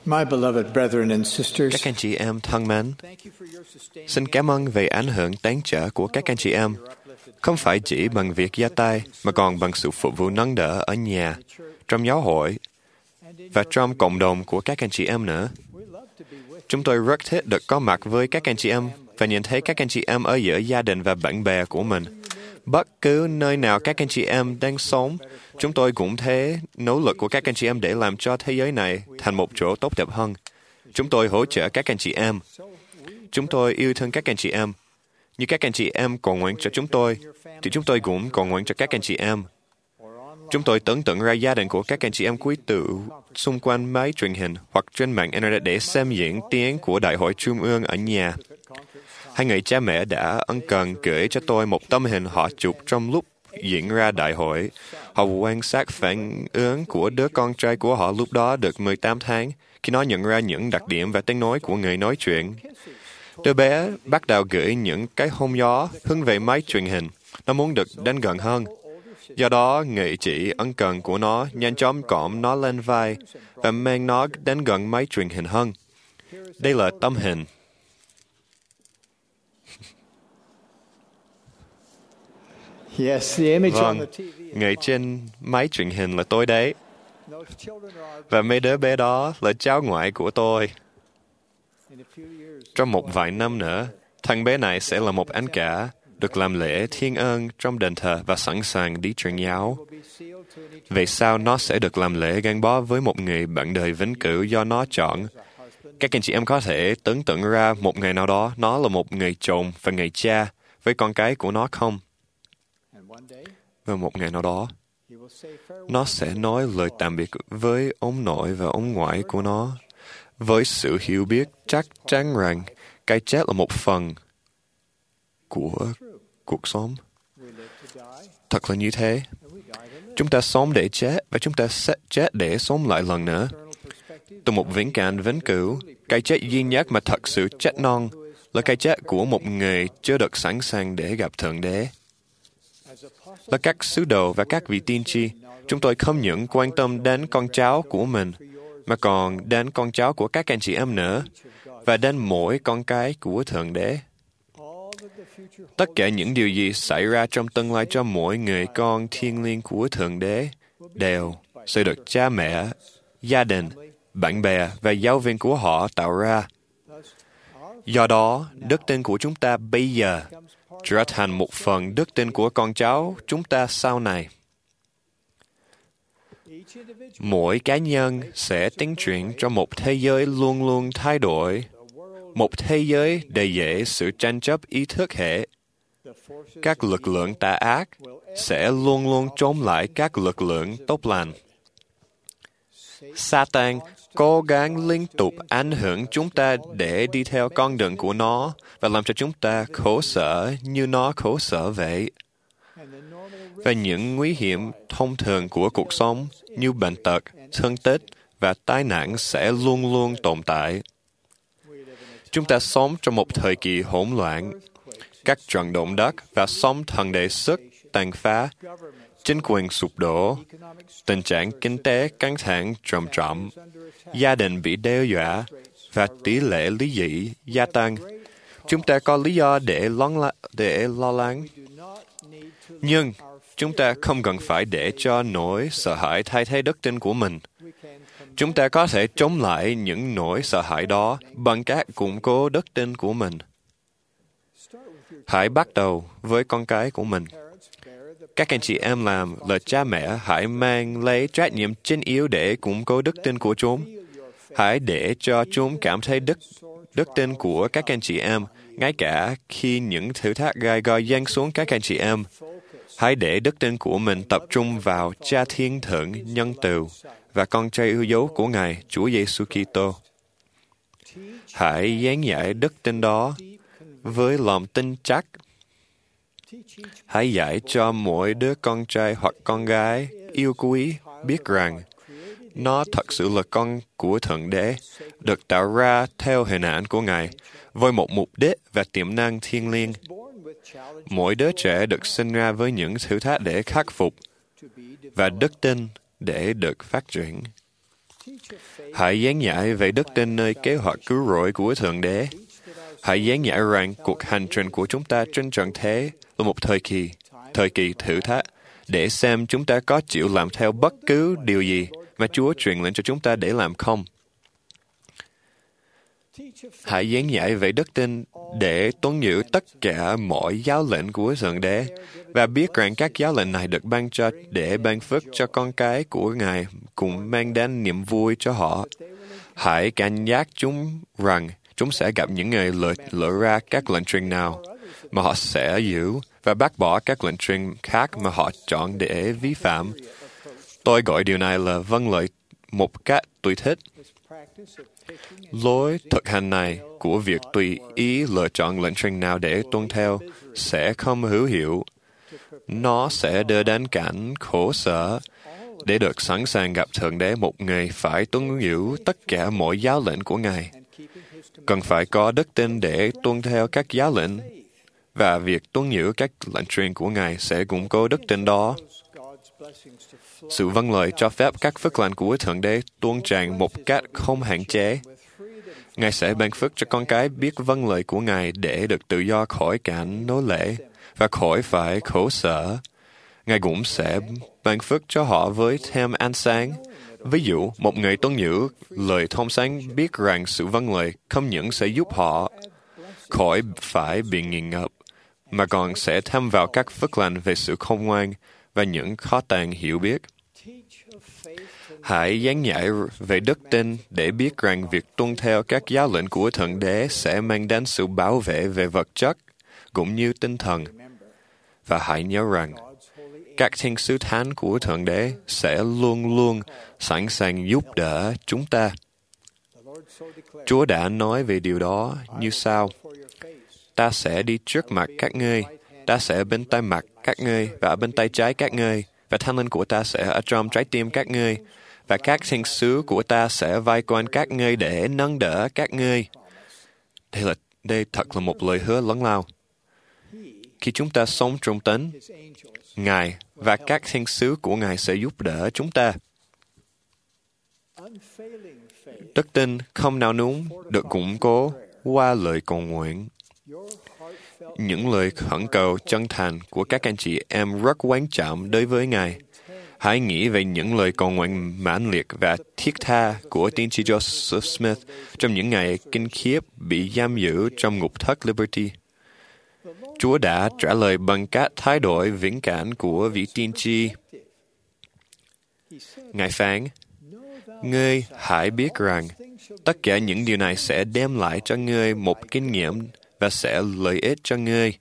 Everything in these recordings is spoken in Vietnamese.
My beloved brethren and Các sisters, anh chị em thân mến, xin cảm ơn về ảnh hưởng tán trở của các anh chị em, không phải chỉ bằng việc ra tay, mà còn bằng sự phục vụ nâng đỡ ở nhà, trong giáo hội và trong cộng đồng của các anh chị em nữa. Chúng tôi rất thích được có mặt với các anh chị em và nhìn thấy các anh chị em ở giữa gia đình và bạn bè của mình. Bất cứ nơi nào các anh chị em đang sống, chúng tôi cũng thấy nỗ lực của các anh chị em để làm cho thế giới này thành một chỗ tốt đẹp hơn. Chúng tôi hỗ trợ các anh chị em. Chúng tôi yêu thương các anh chị em. Như các anh chị em cầu nguyện cho chúng tôi, thì chúng tôi cũng cầu nguyện cho các anh chị em. Chúng tôi tưởng tượng ra gia đình của các anh chị em quý tử xung quanh máy truyền hình hoặc trên mạng Internet để xem diễn tiến của Đại hội Trung ương ở nhà. Hai người cha mẹ đã ân cần gửi cho tôi một tấm hình họ chụp trong lúc diễn ra đại hội. Họ quan sát phản ứng của đứa con trai của họ lúc đó được 18 tháng, khi nó nhận ra những đặc điểm và tiếng nói của người nói chuyện. Đứa bé bắt đầu gửi những cái hôn gió hướng về máy truyền hình. Nó muốn được đến gần hơn. Do đó, người chị ân cần của nó nhanh chóng cõng nó lên vai và mang nó đến gần máy truyền hình hơn. Đây là tấm hình. Vâng, người trên máy truyền hình là tôi đấy. Và mấy đứa bé đó là cháu ngoại của tôi. Trong một vài năm nữa, thằng bé này sẽ là một anh cả, được làm lễ thiên ân trong đền thờ và sẵn sàng đi truyền giáo. Về sau, nó sẽ được làm lễ gắn bó với một người bạn đời vĩnh cửu do nó chọn. Các anh chị em có thể tưởng tượng ra một ngày nào đó, nó là một người chồng và người cha với con cái của nó không? Và một ngày nào đó, nó sẽ nói lời tạm biệt với ông nội và ông ngoại của nó, với sự hiểu biết chắc chắn rằng cái chết là một phần của cuộc sống. Thật là như thế. Chúng ta sống để chết và chúng ta sẽ chết để sống lại lần nữa. Từ một viễn cảnh vĩnh cửu, cái chết duy nhất mà thật sự chết non là cái chết của một người chưa được sẵn sàng để gặp Thượng Đế. Là các sứ đồ và các vị tiên tri, chúng tôi không những quan tâm đến con cháu của mình, mà còn đến con cháu của các anh chị em nữa, và đến mỗi con cái của Thượng Đế. Tất cả những điều gì xảy ra trong tương lai cho mỗi người con thiêng liêng của Thượng Đế đều sẽ được cha mẹ, gia đình, bạn bè và giáo viên của họ tạo ra. Do đó, đức tin của chúng ta bây giờ trở thành một phần đức tin của con cháu chúng ta sau này. Mỗi cá nhân sẽ tiến triển trong một thế giới luôn luôn thay đổi, một thế giới đầy dẫy sự tranh chấp ý thức hệ. Các lực lượng tà ác sẽ luôn luôn chống lại các lực lượng tốt lành. Satan cố gắng liên tục ảnh hưởng chúng ta để đi theo con đường của nó và làm cho chúng ta khổ sở như nó khổ sở vậy. Và những nguy hiểm thông thường của cuộc sống như bệnh tật, thương tích và tai nạn sẽ luôn luôn tồn tại. Chúng ta sống trong một thời kỳ hỗn loạn. Các trận động đất và sóng thần đề sức tàn phá, chính quyền sụp đổ, tình trạng kinh tế căng thẳng trầm trọng, gia đình bị đe dọa và tỷ lệ ly dị gia tăng. Chúng ta có lý do để lo lắng. Nhưng chúng ta không cần phải để cho nỗi sợ hãi thay thế đức tin của mình. Chúng ta có thể chống lại những nỗi sợ hãi đó bằng cách củng cố đức tin của mình. Hãy bắt đầu với con cái của mình. Các anh chị em làm là cha mẹ, hãy mang lấy trách nhiệm chính yếu để củng cố đức tin của chúng. Hãy để cho chúng cảm thấy đức tin của các anh chị em, ngay cả khi những thử thách gai go giáng xuống các anh chị em. Hãy để đức tin của mình tập trung vào Cha Thiên Thượng nhân từ và con trai yêu dấu của Ngài, Chúa Giêsu Kitô. Hãy giảng dạy đức tin đó với lòng tin chắc. Hãy dạy cho mỗi đứa con trai hoặc con gái yêu quý biết rằng nó thật sự là con của Thượng Đế, được tạo ra theo hình ảnh của Ngài, với một mục đích và tiềm năng thiêng liêng. Mỗi đứa trẻ được sinh ra với những thử thách để khắc phục và đức tin để được phát triển. Hãy giảng giải về đức tin nơi kế hoạch cứu rỗi của Thượng Đế. Hãy giảng giải rằng cuộc hành trình của chúng ta trên trần thế là một thời kỳ thử thách, để xem chúng ta có chịu làm theo bất cứ điều gì mà Chúa truyền lệnh cho chúng ta để làm không. Hãy giảng giải về đức tin để tuân giữ tất cả mọi giáo lệnh của Thượng Đế và biết rằng các giáo lệnh này được ban cho để ban phước cho con cái của Ngài, cũng mang đến niềm vui cho họ. Hãy cảnh giác chúng rằng chúng sẽ gặp những người lỡ ra các lệnh truyền nào mà họ sẽ giữ và bác bỏ các lệnh truyền khác mà họ chọn để vi phạm. Tôi gọi điều này là vâng lời một cách tôi thích. Lối thực hành này của việc tùy ý lựa chọn lệnh truyền nào để tuân theo sẽ không hữu hiệu. Nó sẽ đưa đến cảnh khổ sở. Để được sẵn sàng gặp Thượng Đế, một người phải tuân giữ tất cả mọi giáo lệnh của Ngài. Cần phải có đức tin để tuân theo các giáo lệnh, và việc tuân giữ các lệnh truyền của Ngài sẽ củng cố đức tin đó. Sự vâng lời cho phép các phước lành của Thượng Đế tuôn tràn một cách không hạn chế. Ngài sẽ ban phước cho con cái biết vâng lời của Ngài để được tự do khỏi cảnh nô lệ và khỏi phải khổ sở. Ngài cũng sẽ ban phước cho họ với thêm ánh sáng. Ví dụ, một người tuân giữ lời thông sáng biết rằng sự vâng lời không những sẽ giúp họ khỏi phải bị nghiền ngập, mà còn sẽ thêm vào các phước lành về sự khôn ngoan và những khó tàn hiểu biết. Hãy giảng giải về đức tin để biết rằng việc tuân theo các giáo lệnh của Thượng Đế sẽ mang đến sự bảo vệ về vật chất cũng như tinh thần. Và hãy nhớ rằng các thiên sứ thánh của Thượng Đế sẽ luôn luôn sẵn sàng giúp đỡ chúng ta. Chúa đã nói về điều đó như sau: Ta sẽ đi trước mặt các ngươi, ta sẽ bên tay mặt các ngươi và bên tay trái các ngươi, và Thánh Linh của ta sẽ ở trong trái tim các ngươi, và các thiên sứ của ta sẽ vây quanh các ngươi để nâng đỡ các ngươi. Đây thật là một lời hứa lớn lao. Khi chúng ta sống trong Thánh, Ngài và các thiên sứ của Ngài sẽ giúp đỡ chúng ta. Đức tin không nao núng được củng cố qua lời cầu nguyện. Những lời khẩn cầu chân thành của các anh chị em rất quan trọng đối với Ngài. Hãy nghĩ về những lời cầu nguyện mãnh liệt và thiết tha của tiên tri Joseph Smith trong những ngày kinh khiếp bị giam giữ trong ngục thất Liberty. Chúa đã trả lời bằng cách thay đổi viễn cảnh của vị tiên tri. Ngài phán: Ngươi hãy biết rằng tất cả những điều này sẽ đem lại cho ngươi một kinh nghiệm và sẽ lợi ích cho ngươi.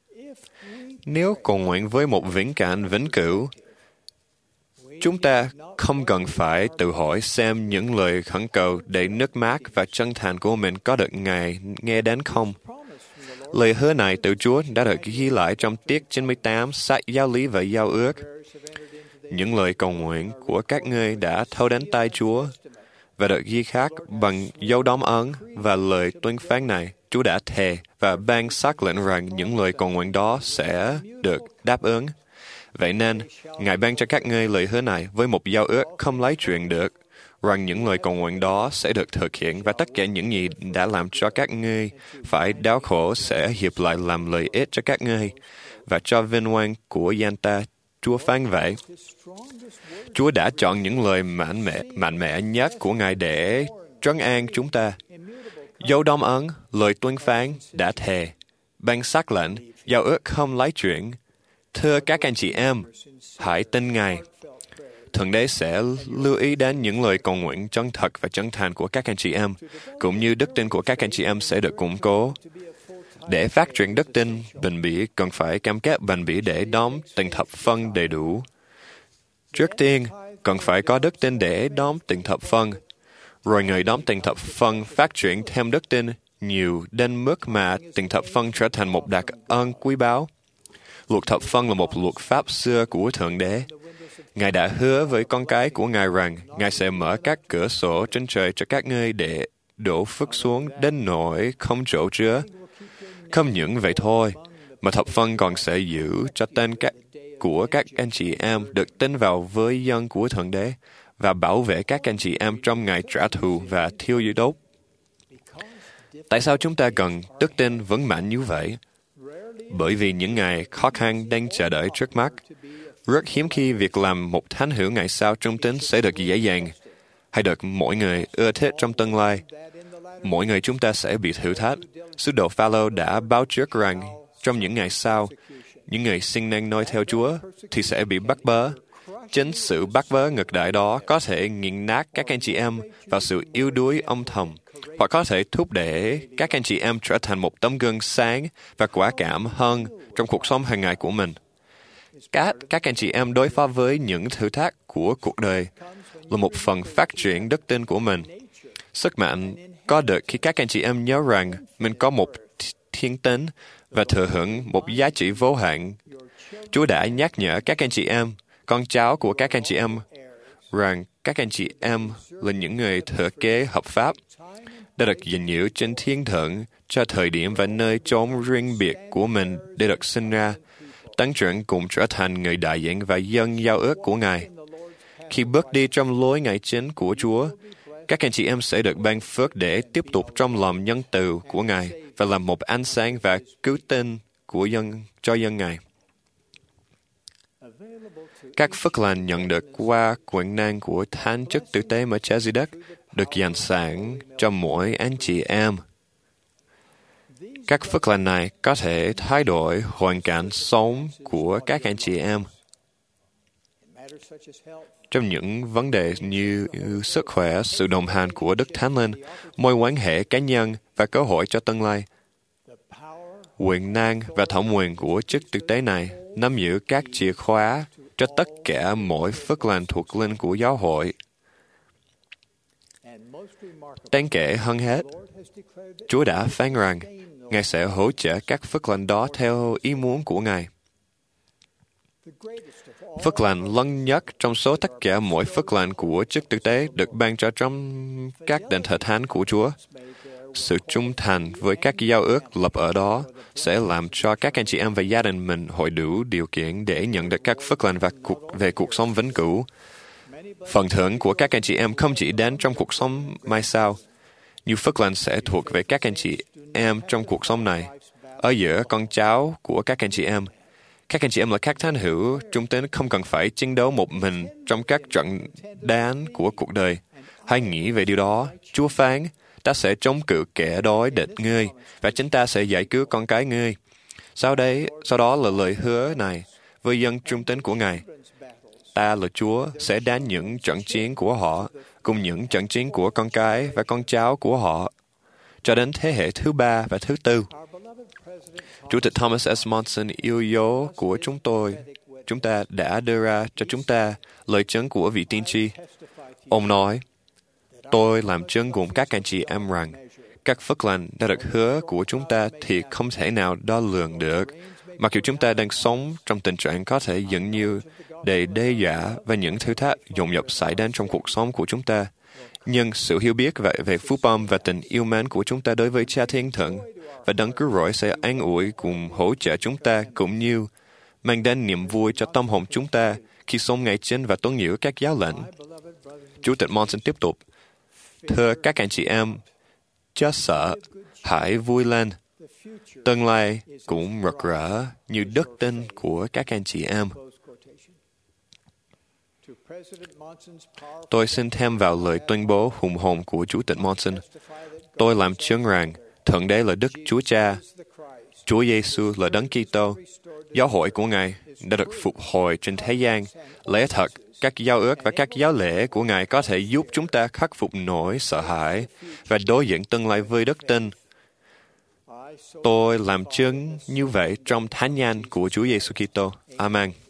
Nếu cầu nguyện với một viễn cảnh vĩnh cửu, chúng ta không cần phải tự hỏi xem những lời khẩn cầu đầy nước mắt và chân thành của mình có được Ngài nghe đến không. Lời hứa này từ Chúa đã được ghi lại trong tiết 98 sách Giáo lý và Giao ước. Những lời cầu nguyện của các ngươi đã thâu đến tay Chúa và được ghi khắc bằng dấu đóng ấn và lời tuyên phán này. Chúa đã thề và ban xác lệnh rằng những lời cầu nguyện đó sẽ được đáp ứng. Vậy nên, Ngài ban cho các ngươi lời hứa này với một giao ước không lấy chuyện được, rằng những lời cầu nguyện đó sẽ được thực hiện và tất cả những gì đã làm cho các ngươi phải đau khổ sẽ hiệp lại làm lợi ích cho các ngươi và cho vinh quang của danh ta. Chúa phán vậy. Chúa đã chọn những lời mạnh mẽ nhất của Ngài để trấn an chúng ta. Dấu đóng ấn, lời tuyên phán, đã thề, ban xác lệnh, giao ước không lấy chuyển. Thưa các anh chị em, hãy tin Ngài. Thượng Đế sẽ lưu ý đến những lời cầu nguyện chân thật và chân thành của các anh chị em, cũng như đức tin của các anh chị em sẽ được củng cố. Để phát triển đức tin bền bỉ, cần phải cam kết bền bỉ để đóng từng thập phân đầy đủ. Trước tiên, cần phải có đức tin để đóng từng thập phân. Rồi người đóng từng thập phân phát triển thêm đức tin nhiều đến mức mà từng thập phân trở thành một đặc ân quý báu. Luật thập phân là một luật pháp xưa của Thượng Đế. Ngài đã hứa với con cái của Ngài rằng Ngài sẽ mở các cửa sổ trên trời cho các ngươi để đổ phước xuống đến nỗi không chỗ chứa. Không những vậy thôi, mà thập phân còn sẽ giữ cho tên của các anh chị em được tin vào với dân của Thượng Đế và bảo vệ các anh chị em trong ngày trả thù và thiêu đốt. Tại sao chúng ta cần đức tin vững mạnh như vậy? Bởi vì những ngày khó khăn đang chờ đợi trước mắt, rất hiếm khi việc làm một thánh hữu ngày sau trung tín sẽ được dễ dàng, hay được mọi người ưa thích trong tương lai. Mỗi người chúng ta sẽ bị thử thách. Sứ đồ Phao-lô đã báo trước rằng trong những ngày sau, những người siêng năng noi theo Chúa thì sẽ bị bắt bớ. Chính sự bắt bớ ngược đại đó có thể nghiền nát các anh chị em vào sự yếu đuối âm thầm, hoặc có thể thúc đẩy các anh chị em trở thành một tấm gương sáng và quả cảm hơn trong cuộc sống hàng ngày của mình. Các anh chị em đối phó với những thử thách của cuộc đời là một phần phát triển đức tin của mình. Sức mạnh có được khi các anh chị em nhớ rằng mình có một thiên tính và thừa hưởng một giá trị vô hạn. Chúa đã nhắc nhở các anh chị em, con cháu của các anh chị em, rằng các anh chị em là những người thừa kế hợp pháp, đã được gìn giữ trên thiên thượng cho thời điểm và nơi chốn riêng biệt của mình để được sinh ra, tăng trưởng cùng trở thành người đại diện và dân giao ước của Ngài. Khi bước đi trong lối ngày chính của Chúa, các anh chị em sẽ được ban phước để tiếp tục trong lòng nhân từ của Ngài và làm một ánh sáng và cứu tinh của cho dân Ngài. Các phước lành nhận được qua quyền năng của Thánh chức tử tế Melchizedek được dành sẵn cho mỗi anh chị em. Các phước lành này có thể thay đổi hoàn cảnh sống của các anh chị em. Trong những vấn đề như sức khỏe, sự đồng hành của Đức Thánh Linh, mối quan hệ cá nhân và cơ hội cho tương lai, quyền năng và thẩm quyền của chức tử tế này nắm giữ các chìa khóa cho tất cả mỗi phước lành thuộc linh của giáo hội. Đáng kể hơn hết, Chúa đã phán rằng Ngài sẽ hỗ trợ các phước lành đó theo ý muốn của Ngài. Phước lành lớn nhất trong số tất cả mỗi phước lành của chức tử tế được ban cho trong các đền thờ thánh của Chúa. Sự trung thành với các giao ước lập ở đó sẽ làm cho các anh chị em và gia đình mình hội đủ điều kiện để nhận được các phước lành về cuộc sống vĩnh cửu. Phần thưởng của các anh chị em không chỉ đến trong cuộc sống mai sau. Nhiều phước lành sẽ thuộc về các anh chị em trong cuộc sống này, ở giữa con cháu của các anh chị em. Các anh chị em là các thánh hữu trung tín không cần phải chiến đấu một mình trong các trận đán của cuộc đời. Hãy nghĩ về điều đó. Chúa phán, ta sẽ chống cự kẻ đói địch ngươi, và chính ta sẽ giải cứu con cái ngươi. Sau đó là lời hứa này với dân trung tín của Ngài. Ta là Chúa sẽ đánh những trận chiến của họ, cùng những trận chiến của con cái và con cháu của họ, cho đến thế hệ thứ 3 và thứ 4. Chủ tịch Thomas S. Monson yêu dấu của chúng ta đã đưa ra cho chúng ta lời chứng của vị tiên tri. Ông nói, tôi làm chứng cùng các anh chị em rằng các phước lành đã được hứa của chúng ta thì không thể nào đo lường được. Mặc dù chúng ta đang sống trong tình trạng có thể dựng như đầy đe dọa và những thử thách dồn dập xảy đến trong cuộc sống của chúng ta, nhưng sự hiểu biết về phúc âm và tình yêu mến của chúng ta đối với Cha Thiên Thượng và Đấng Cứu Rỗi sẽ an ủi cùng hỗ trợ chúng ta, cũng như mang đến niềm vui cho tâm hồn chúng ta khi sống ngày chính và tuân giữ các giáo lệnh. Chủ tịch Monson tiếp tục, thưa các anh chị em, chớ sợ, hãy vui lên. Tương lai cũng rực rỡ như đức tin của các anh chị em. Tôi xin thêm vào lời tuyên bố hùng hồn của Chủ tịch Monson. Tôi làm chứng rằng Thượng Đế là Đức Chúa Cha, Chúa Giêsu là Đấng Kitô, giáo hội của Ngài đã được phục hồi trên thế gian. Lẽ thật, các giao ước và các giáo lễ của Ngài có thể giúp chúng ta khắc phục nỗi sợ hãi và đối diện tương lai với đức tin. Tôi làm chứng như vậy trong thánh danh của Chúa Giêsu Kitô. Amen.